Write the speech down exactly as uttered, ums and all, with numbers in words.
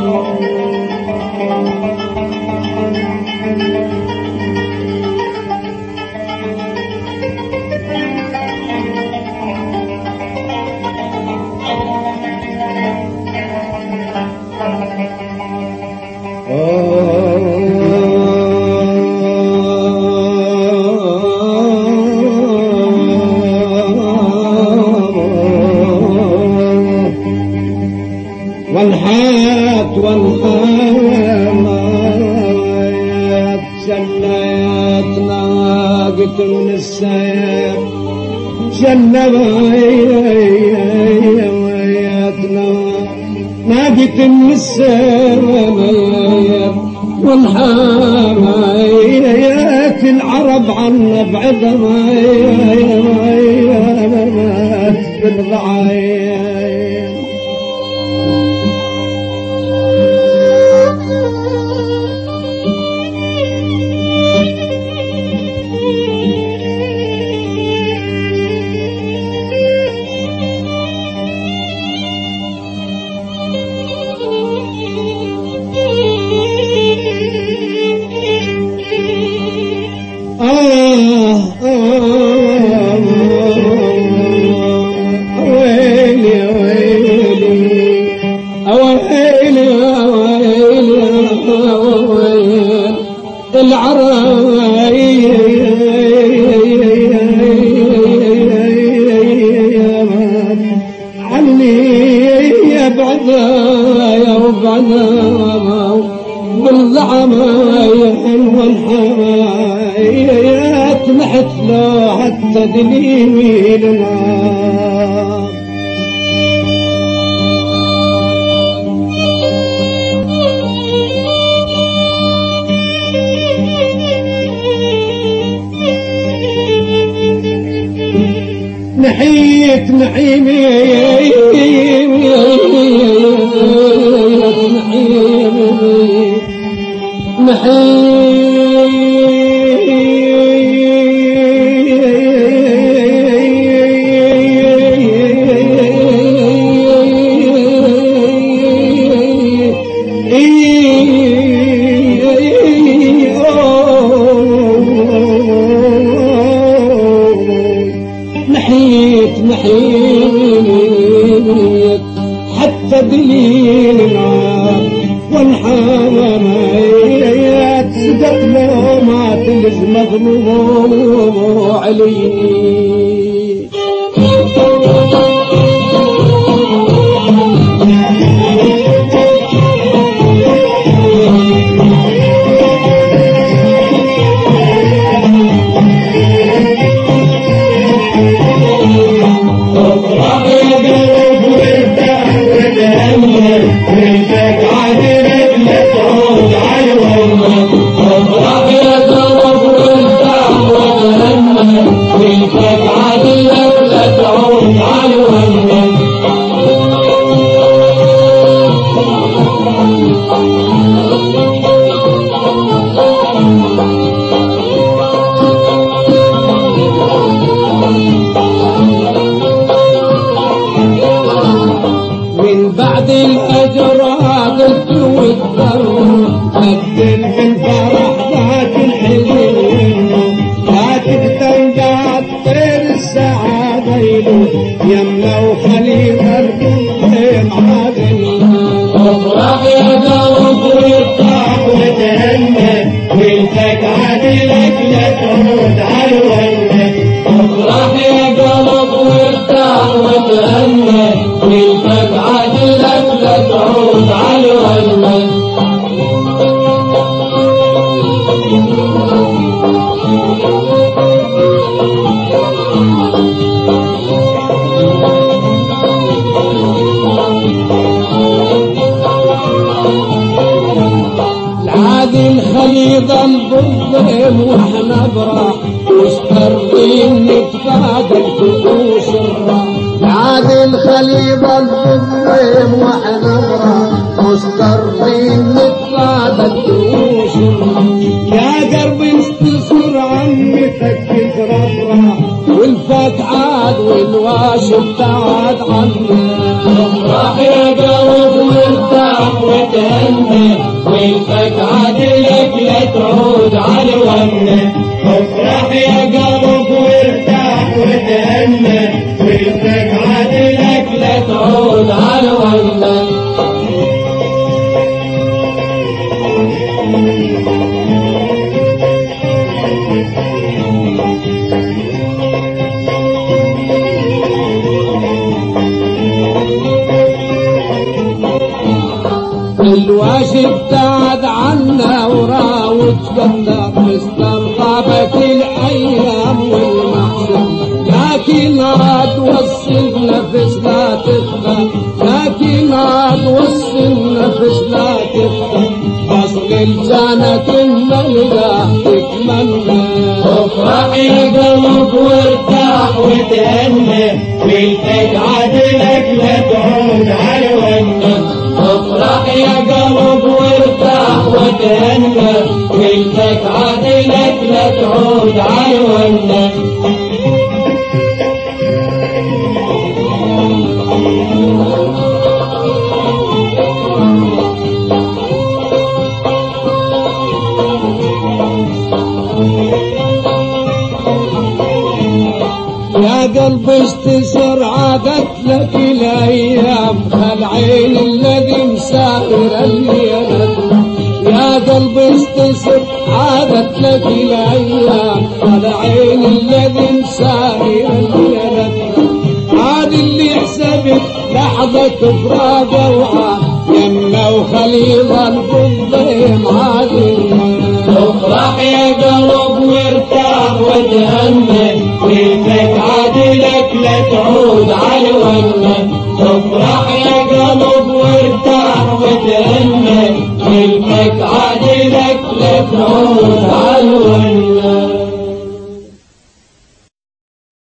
والحات والحامات جنات ناقة من السيف جنباياتنا ناقة من السيف والحامات العرب عنا بعدها بالضعايا والحمايات نحت له حتى دليل النار نحيت نعيمي نحيت نحيت حتى دليل النار والحمايات صدق له ما تلز مظلوم علي بعد الأجراد والدر قدم بالفرح ذاك الحزن لا تقدر قاعد طير السعادة يمنا وخليفة الكل معادن افرح يا قلب وارتاح وتهنى وانتك عدلك لا تعود على الوهن افرح يا قلب وارتاح وتهنى وانتك عدلك لا تعود على الوهن الخليط الظلم واحنا براح مسترضين نتفادى الكؤوس الراح عاد الخليط الظلم واحنا براح مسترضين نتفادى الكؤوس الراح يا قرب استصر عمتك تترفرح والفات عاد والواشب تعاد عنا افرح يا قلب وارتاح وتهنى ابتعد عنا وراوت جنة استرقبت الايام والمحشر لكن راد وصل نفس لا تخفى لكن راد وصل نفس لا تخفى اصل الجنة الملقى تتمنى افرح يا قلب وارتاح وتهنى ليلتك عدلك لا تعود على الونه افرح يا قلب وارتاح وتهنى ليلتك عدلك لا تعود على الونه يا قلب استسر عادت لك الايام خلعين الذي مسائر الليالي يا قلب استسر عادت لك الايام خلعين الذي مسائر الليالي عاد اللي حسبت لحظة فراق وعاد يمه وخليل البضيم عاد افرح يا قلب